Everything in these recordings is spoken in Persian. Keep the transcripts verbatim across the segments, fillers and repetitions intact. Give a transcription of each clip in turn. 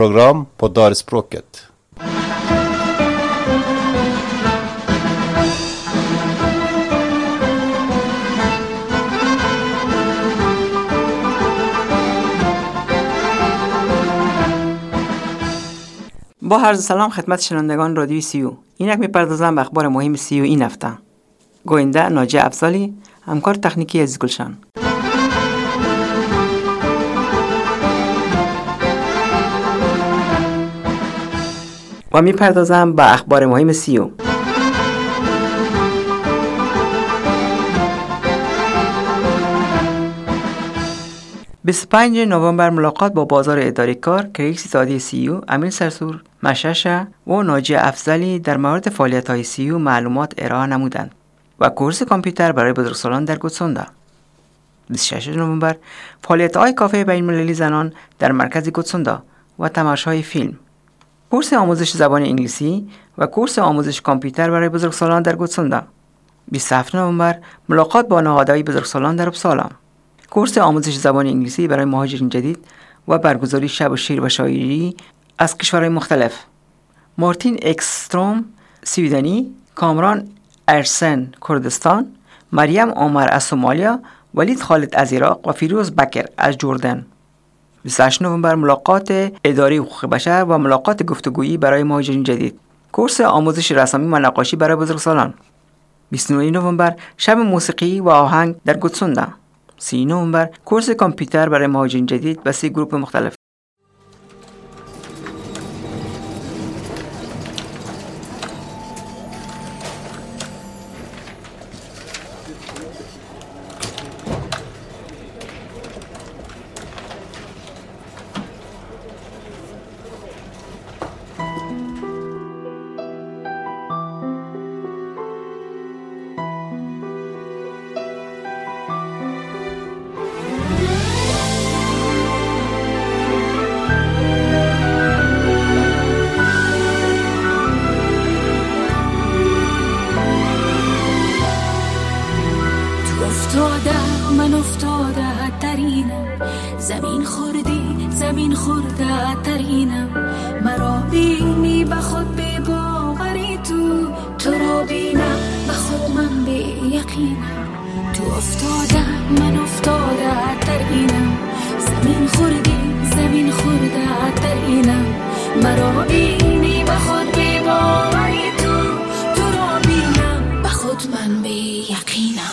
program på Dalspråket. با عرض سلام خدمت شنوندگان رادیوی سیو. اینک میپردازم به اخبار مهم سیو این هفته. گوینده ناجی افضلی، همکار تکنیکی عزیز گلشن. و میپردازم به اخبار مهم سیو. بیست و پنجم نوامبر ملاقات با بازار اداره کار که رئیس اتحادیه سیو امین سرسور مششه و ناجی افضلی در مورد فعالیت‌های سیو معلومات ارائه نمودند و کورس کامپیوتر برای بزرگسالان در گوتسوندا. بیست و ششم نوامبر فعالیت‌های کافه بین‌المللی زنان در مرکز گوتسوندا و تماشای فیلم، کورس آموزش زبان انگلیسی و کورس آموزش کامپیوتر برای بزرگسالان در گوتسوندا. بیست و هفتم نوامبر ملاقات با نهادهای بزرگسالان در اپسالا، کورس آموزش زبان انگلیسی برای مهاجرین جدید و برگزاری شب شعر و شاعری از کشورهای مختلف. مارتین اکستروم سویدنی، کامران ارسن کردستان، مریم عمر از سومالیا، ولید خالد از عراق و فیروز بکر از جردن. بیست و هشتم نوامبر ملاقات اداره حقوق بشر و ملاقات گفتگویی برای مهاجرین جدید، کورس آموزش رسامی و نقاشی برای بزرگسالان. بیست و نهم نوامبر شب موسیقی و آهنگ در گوتسوندا. سی نوامبر کورس کامپیوتر برای مهاجرین جدید و سی گروه مختلف. من افتاده ترینم، زمین خوردی زمین خورده ترینم. مرا بینی به خود بی باوری، تو تو را بینم به خود من بی یقینم. تو افتاده من افتاده ترینم، زمین خوردی زمین خورده ترینم. مرا بینی به خود بی باوری، تو تو را بینم به خود من بی یقینم.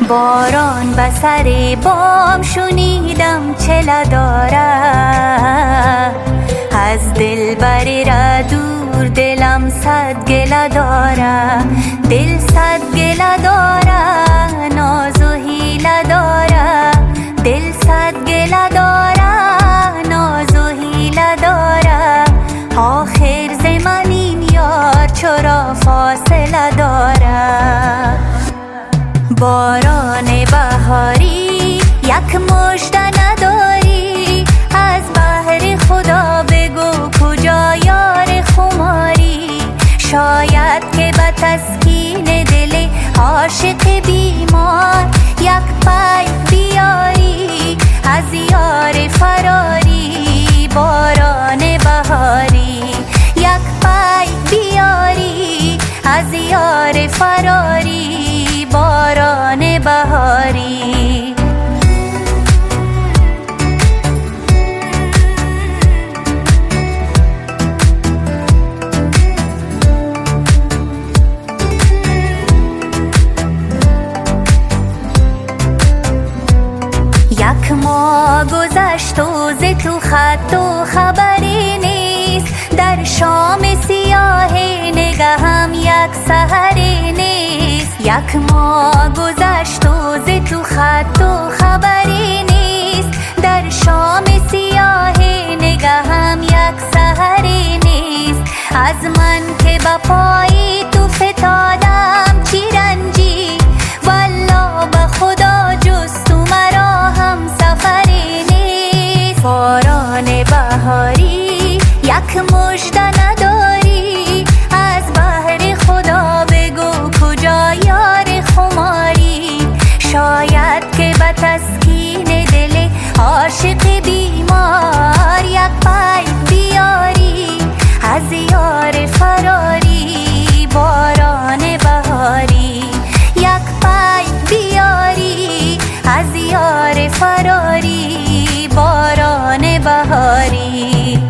باران به سر بام شنیدم چله داره، از دل بری را دور دلم صد گله داره. دل صد گله داره، ناز و حیله داره. دل صد گله داره، ناز و حیله داره. آخر ز من این یار چرا فاصله داره؟ باران بهاری یک مژده نداری، از بحر خدا بگو کجا یار خماری؟ شاید که به تسکین دل عاشق بیمار یک پای بیاری از یار فراری. باران بهاری یک پای بیاری از یار فراری. باران بهاری یک ماه گذشت و ز تو خط و خبری نیست، در شام سیاه نگهم یک سحری نیست. یک ماه گذشت و ز تو خط و خبری نیست، در شام سیاه نگهم یک سحری نیست. از من که به پای تو فتادم چی رنجی، والله به خدا جز تو مرا هم سفری نیست. باران بهاری یک مژده نداری، از بحر خدا بگو کجا یار خماری؟ شاید که به تسکین دل عاشق بیمار یک پای بیاری از یار فراری. باران بهاری یک پای بیاری از یار فراری. باران بهاری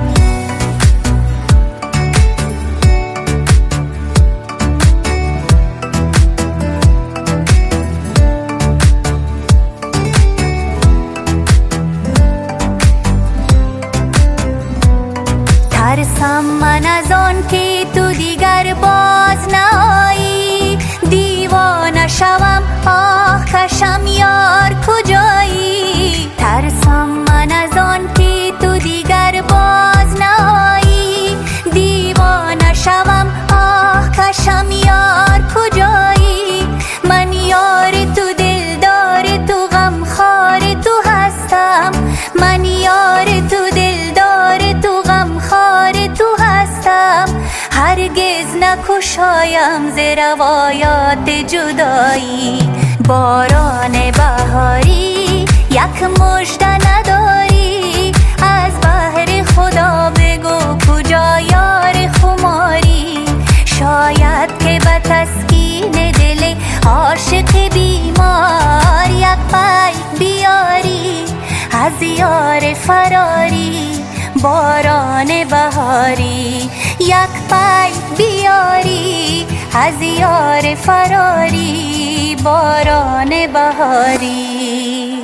ترسم من از آن که تو دیگر باز نایی، دیوانه شوم آه کشم یار کجایی؟ ترسم من از آن که تو دیگر باز نایی، دیوانه شوم آه کشم یار کجایی؟ من یار تو دلدار تو غمخوار تو هستم، من یار تو دلدار تو غمخوار تو هستم. هرگز نکشایم ز روایات جدایی. باران بهاری یک مژده نداری، از بحر خدا بگو کجا یار خماری؟ شاید که به تسکین دل عاشق بیمار یک پای بیاری از یار فراری. باران بهاری یک پای بیاری از یار فراری. باران بهاری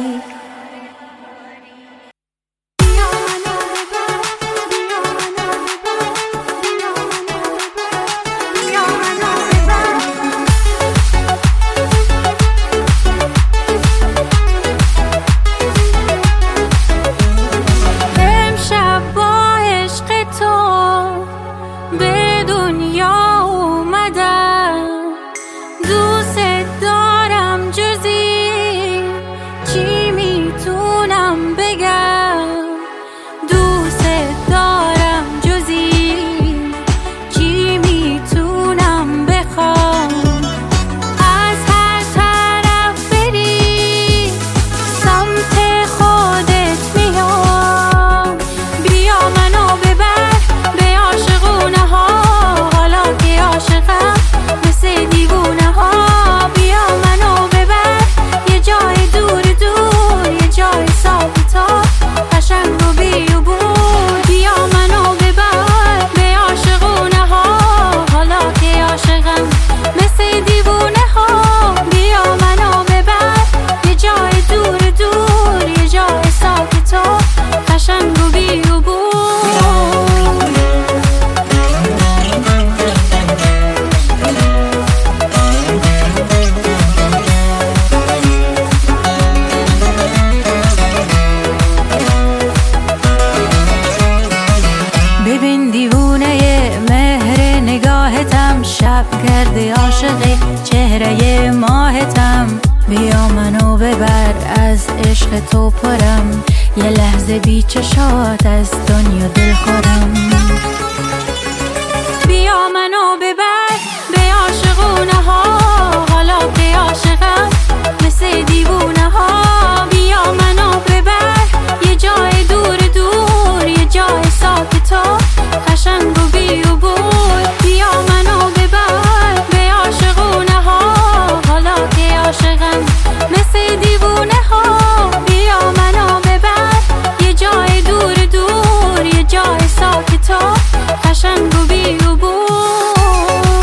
به دنیا اومدم، دوست دارم جزی روی ماهتم. بیا منو ببر از عشق تو پرم، یه لحظه بی چشات از دنیا دل خورم. بیا منو ببر به عاشقونه ها، حالا که عاشقم مثل دیوونه ها. بیا منو ببر یه جای دور دور، یه جای ساکت و قشنگ و بی و بور. بیا منو ببر به عاشقونه ها، حالا که عاشقم مثل دیوونه ها. بیا منو ببر یه جای دور دور، یه جای ساکت و قشنگ و بی و بور.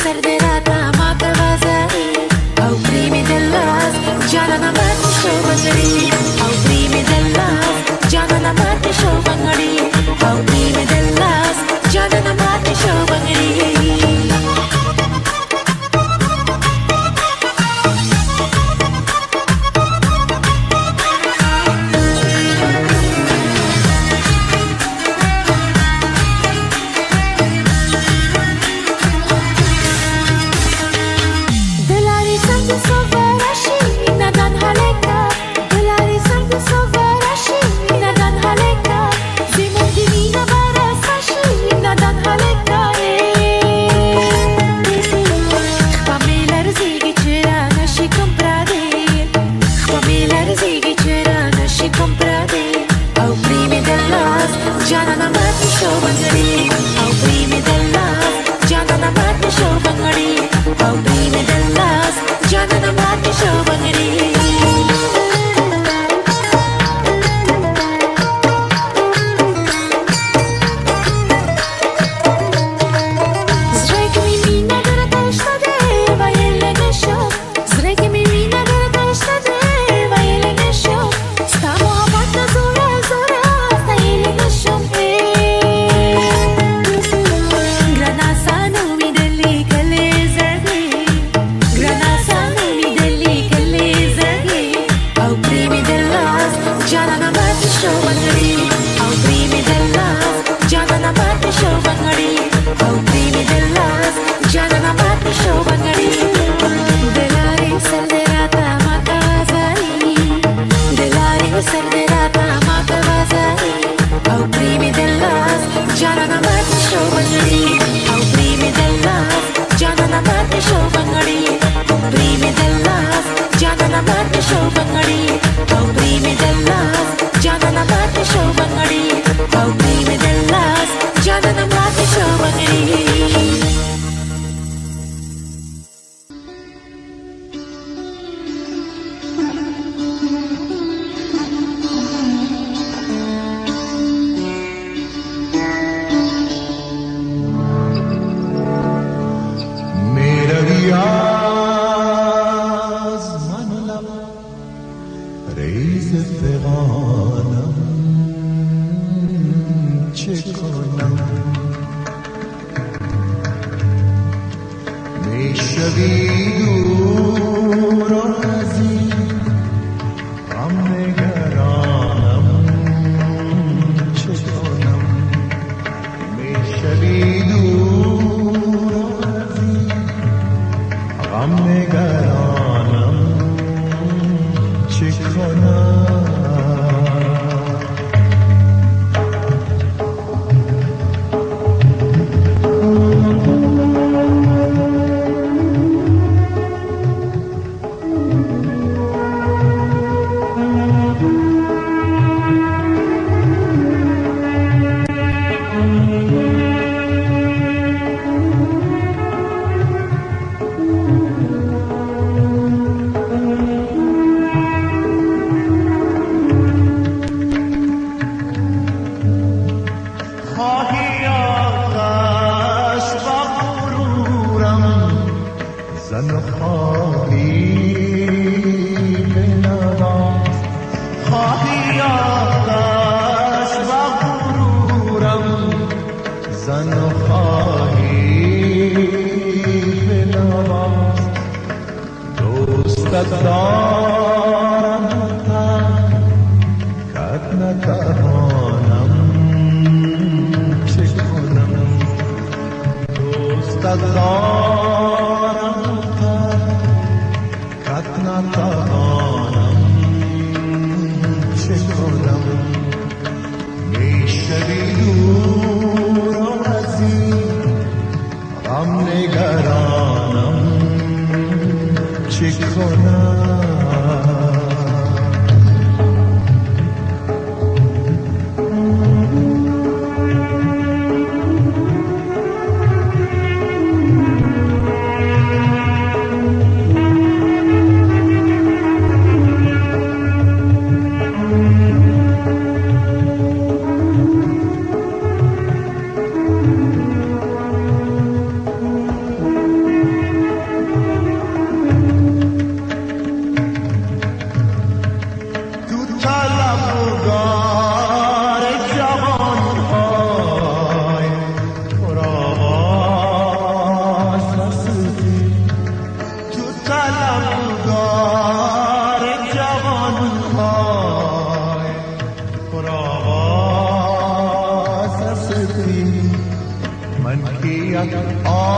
serderata ma te vazari au primi dell'as già non amati show bangari au primi dell'as già non amati show bangari au primi dell'as già non amati show bangari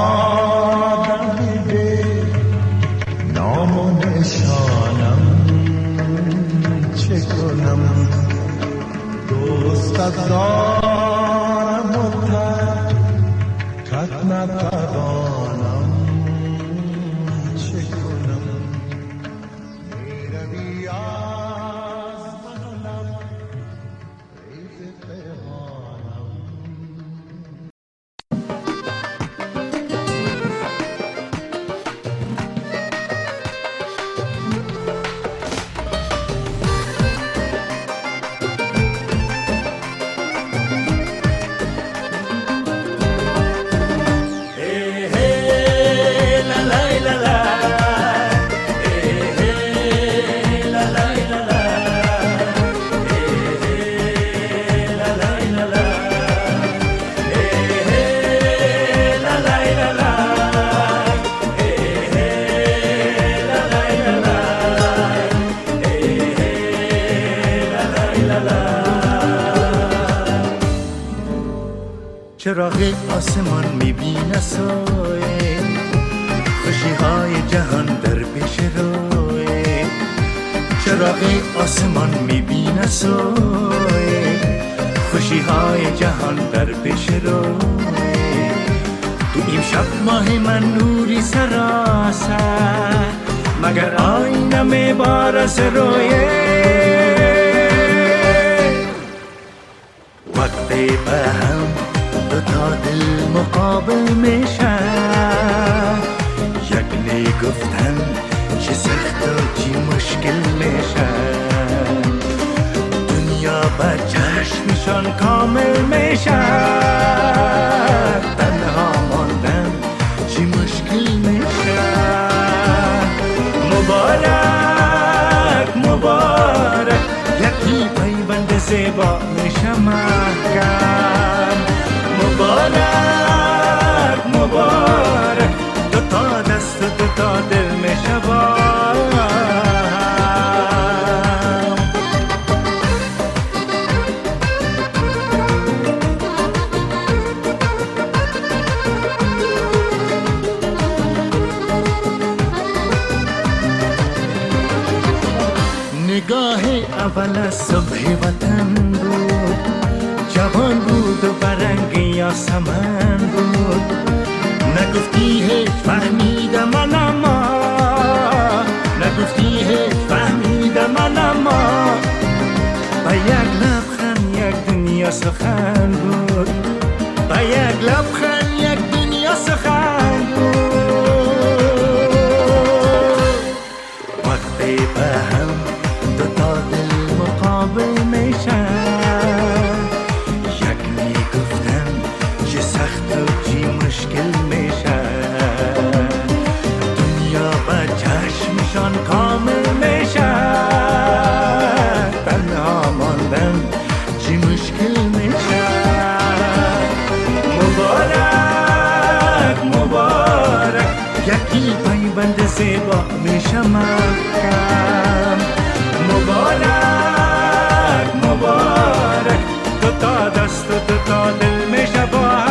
آدمیده نام و نشانم چه کنم دوستت دارم و ترکت نتوانم چه کنم میروی از من و لب ریز پیغانم چراغ آسمان میبینه سایه خوشی های جهان در پیش روی چراغ آسمان میبینه سایه خوشی های جهان در پیش روی تو این شب ماه من نوری سراسر مگر آینه میبارس رویه وقتی به هم دو تا دل مقابل میشن یک نی گفتن چه سخت و چی مشکل میشن دنیا با چشمشان کامل میشن تنها ماندن چی مشکل میشن مبارک مبارک یکی پیوند زیبا میشه محکم مبارک مبارک دو تا دست و دو تا دل میشه با نگاه اول صبح وطن بود جوان بود و برنگ یاسمن بود نگفتی هیچ فهمیدم من اما نگفتی هیچ فهمیدم من اما با یک لبخند یک دنیا سخن بود با یک لبخند یک دنیا سخن بود وقتی به هم دو تا دل مقابل میشن یک می گفتن چه سخت و چی مشکل میشن دنیا با چشمشان کامل میشن تنها ماندن چی مشکل میشن مبارک مبارک یکی پیوند زیبا میشه محکم مبارک مبارک دو تا دست و دو تا دل میشه با